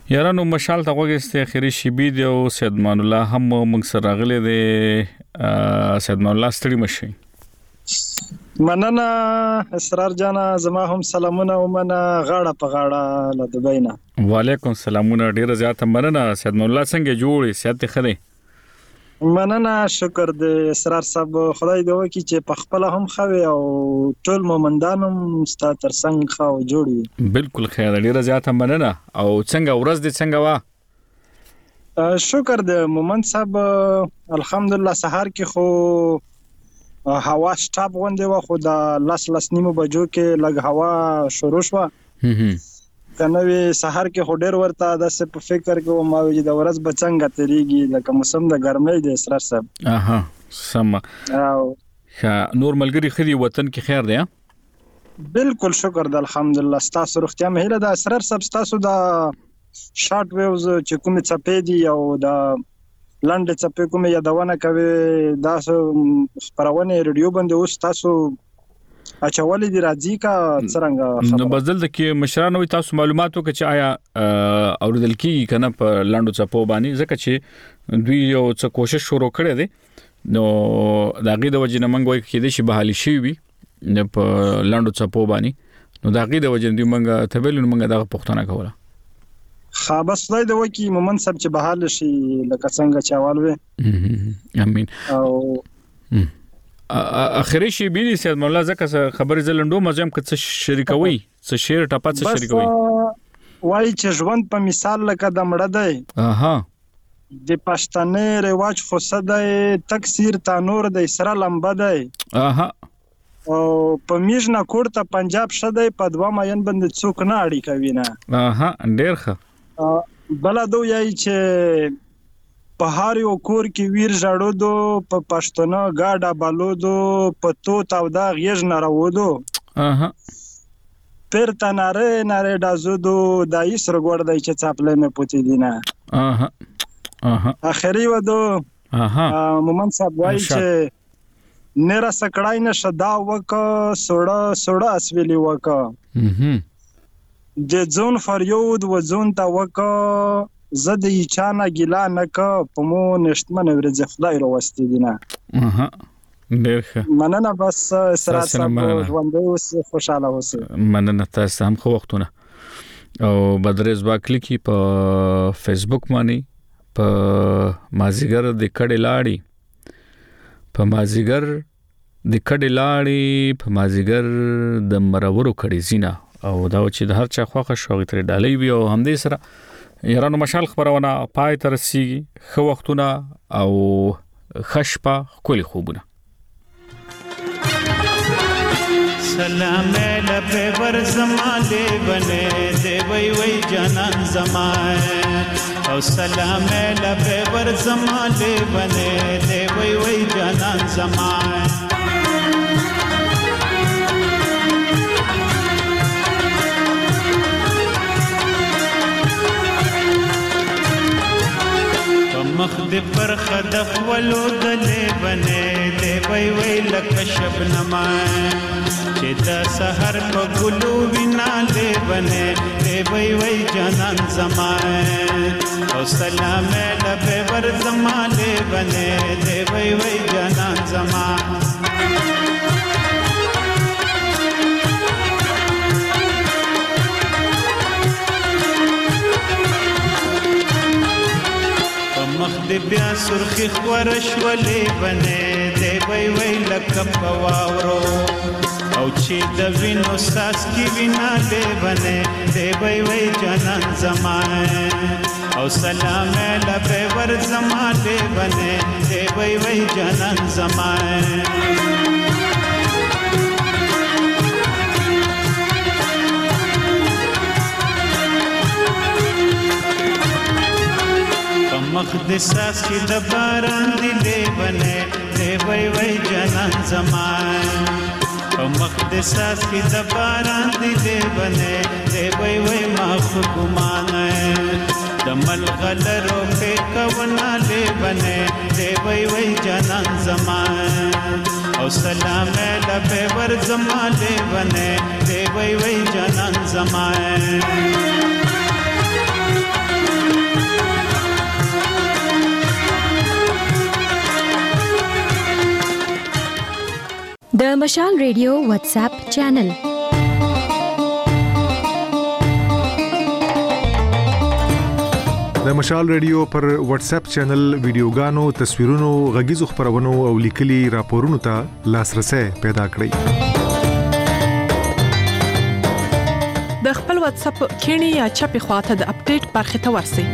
یارانو مشال ته وګسته اخیری شیبی دی او سید مان الله هم موږ سره راغلی دی سید مان الله ستړي مشي مننه اسرار جانا زما هم سلامونه ومنه غاړه په غاړه له دبی نه وعلیکم سلامونه ډیر زیات مننه سید مان الله څنګه جوړی سیادت خدي مننه شکر دې اسرار صاحب خدای دې وکړي چې په خپل هم خوي او ټول مومندانم ستا تر څنګ خو جوړي بالکل خیر ډیر زیات مننه او څنګه ورځ دې څنګه وا شکر دې مومند صاحب الحمدلله سحر کې خو هوا سټاپ غونډه و خو د لاس لاس نیمو بجو کې لګ هوا شروع شو کنه وی سحر کې هډر ورته د څه په فکر کې و ما وی د ورځ بچنګ تریږي لکه موسم د ګرمۍ د اسرار صاحب اها سم او نور ملګری خدي وطن کې خیر دی بالکل شکر د الحمدلله ستاسو روغتیا مهله د اسرار صاحب ستاسو د شارټ ویوز چې کوم څپې دي او د لاندې څپې کومه یادونه کوي دا خبرونه ریډیو باندې اوس تاسو اچولې دي راځي کا څنګه نو بدل د کې مشرانو تاسو معلوماتو کې چې آیا اوریدل کیږي کنه په لاندې څپو باندې ځکه چې دوی یو څه کوشش شروع کړي دي نو دا غي د وجې نه منګ وای کې د شي بحالي شي وي نه په لاندې څپو باندې نو دا غي د وجې دوی منګ ته ویل نو منګ دا پښتنه کوله خابس خدای د وکی مومن صاحب چې بحال شي لکه څنګه چاوال وي امين او اخري شي بيلي سید مولا زکه خبر زلندو مزم کڅ شریکوي څه شیر ټپه څه شریکوي وای چې ژوند په مثال لکه د مړه دی اها د پښتنې رواج خو صدای تکثیر تا نور د اسرا لمبه دی اها او په میژنا کوړه پنجاب شدای په دوا ماین باندې څوک نه اړی کوي نه اها ډیر ښه بلادو یای چې په هر یو کور کې ویر ژړو دو په پښتنه گاډا بالو دو په تو تاو دا غیژ نه راو دو اها پر تناره ناره دازو دو دای سر ګور دای چې چاپلې مې پوتې دینه اها اها اخري ودو اها مومن صاحب وای چې نره سکړای نه شدا وک سوړه سوړه اسویلی وک اها د ځون فریود و ځون تا وک زد یې چانه ګلا نک په مو نشتمن ورځ خدای راوستي دینه اها ډیر ښه مننه بس سره سره ژوند اوس خوشاله اوسه مننه تاسو هم خو وختونه او بدرز باکلی کی په فیسبوک باندې په مازیګر د کډې لاړی په مازیګر د کډې لاړی په مازیګر د مرورو کډې زینا او دا چې د هر چا خوخه شوغ تر ډالۍ وي او هم دې سره یارانو مشال خبرونه پای تر سي خو وختونه او خشپه کلی خوبونه سلام لبه ور زماله بنه دی وی وی جانان زمای او سلام لبه ور زماله بنه دی وی وی جانان زمای مخ دې پر خدف ولو دلې بنه دې وی وی لک شبنما چې دا سحر په ګلو وینا دې بنه دې وی وی جانان زمای او سلام لبه ور زماله بنه دې وی وی جانان زمای مخ دې بیا سرخی خورش ولې بنه دې وی وی لک پواورو او چې د وینو ساس کی وینا دې بنه دې وی وی جانان زمای او سلام لبه ور زماله بنه دې وی وی جانان زمای مخ د ساس کی د باران دی لیونه دی وی وی جانان زمان او مخ د ساس کی د باران دی لیونه دی وی وی ما خګمانه د ملغلرو په کونا لیونه دی وی وی جانان زمان او سلام لبه ور زمان لیونه دی وی وی جانان زمان د مشال ریډیو واتس اپ چینل. د مشال ریډیو پر واتس اپ چینل ویډیوګانو، تصویرونو، غږیزو خبرونو او لیکلي راپورونو ته لاسرسي پیدا کړئ. د خپل واتس اپ کینی یا چپی خواته د اپډیټ برخه ته ورسی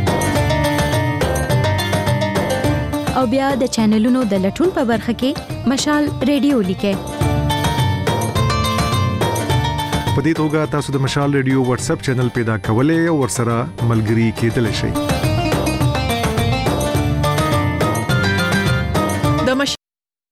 او بیا د چینلونو د لټون په برخه کې مشال ریډیو لیکه. په دې توګه تاسو د مشال ریډیو واتس اپ چینل پیدا کولای او ورسره ملګري کېدلی شئ.